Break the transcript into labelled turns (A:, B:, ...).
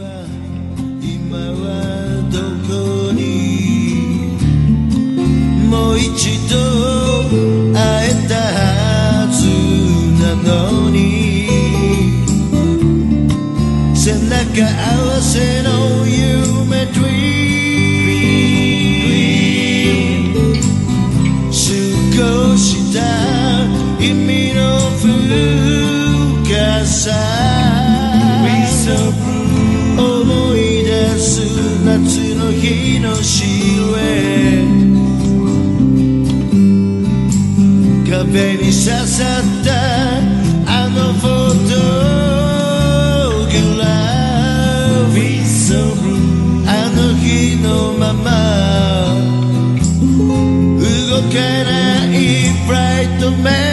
A: 今はどこにもう一度会えたはずなのに背中合わせの夢 Dream 少した意味の深さ思い出す夏の日のシルエット壁に刺さったあのフォトグラフあの日のまま動かないブライトメ